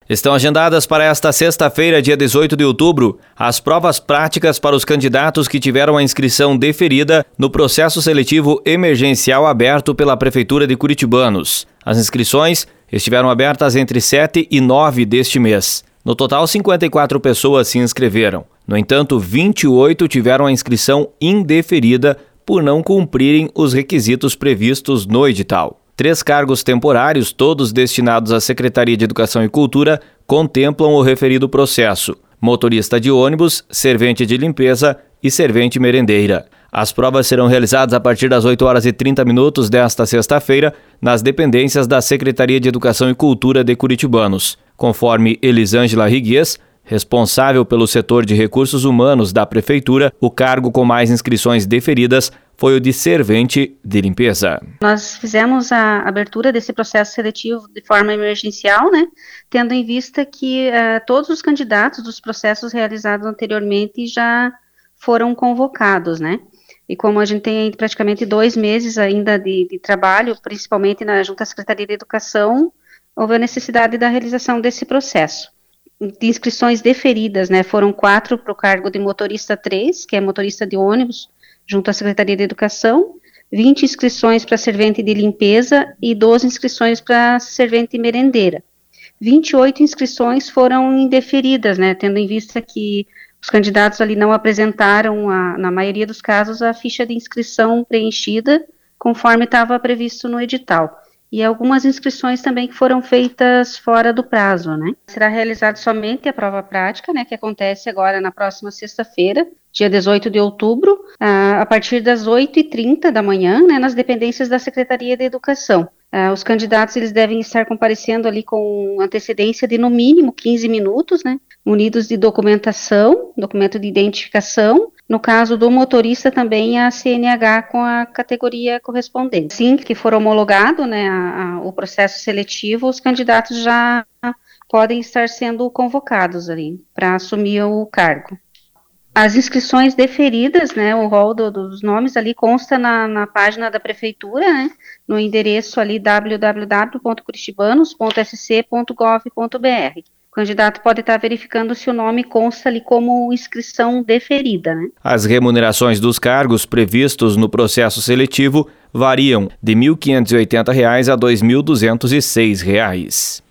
Estão agendadas para esta sexta-feira, dia 18 de outubro, as provas práticas para os candidatos que tiveram a inscrição deferida no processo seletivo emergencial aberto pela Prefeitura de Curitibanos. As inscrições estiveram abertas entre 7 e 9 deste mês. No total, 54 pessoas se inscreveram. No entanto, 28 tiveram a inscrição indeferida por não cumprirem os requisitos previstos no edital. 3 cargos temporários, todos destinados à Secretaria de Educação e Cultura, contemplam o referido processo: motorista de ônibus, servente de limpeza e servente merendeira. As provas serão realizadas a partir das 8h30 desta sexta-feira nas dependências da Secretaria de Educação e Cultura de Curitibanos. Conforme Elisângela Rigues, responsável pelo setor de recursos humanos da Prefeitura, o cargo com mais inscrições deferidas foi o de servente de limpeza. Nós fizemos a abertura desse processo seletivo de forma emergencial, tendo em vista que todos os candidatos dos processos realizados anteriormente já foram convocados, E como a gente tem praticamente 2 meses ainda de trabalho, principalmente junto à Secretaria de Educação, houve a necessidade da realização desse processo. De inscrições deferidas, foram 4 para o cargo de motorista 3, que é motorista de ônibus, junto à Secretaria de Educação, 20 inscrições para servente de limpeza e 12 inscrições para servente merendeira. 28 inscrições foram indeferidas, tendo em vista que os candidatos ali não apresentaram, na maioria dos casos, a ficha de inscrição preenchida, conforme estava previsto no edital. E algumas inscrições também que foram feitas fora do prazo, Será realizada somente a prova prática, que acontece agora na próxima sexta-feira, dia 18 de outubro, a partir das 8h30 da manhã, nas dependências da Secretaria de Educação. Os candidatos eles devem estar comparecendo ali com antecedência de no mínimo 15 minutos, munidos de documentação, documento de identificação. No caso do motorista também a CNH com a categoria correspondente. Assim que for homologado o processo seletivo, os candidatos já podem estar sendo convocados ali para assumir o cargo. As inscrições deferidas, o rol dos nomes ali consta na página da Prefeitura, no endereço ali www.curitibanos.sc.gov.br. O candidato pode estar verificando se o nome consta ali como inscrição deferida, As remunerações dos cargos previstos no processo seletivo variam de R$ 1.580 a R$ 2.206.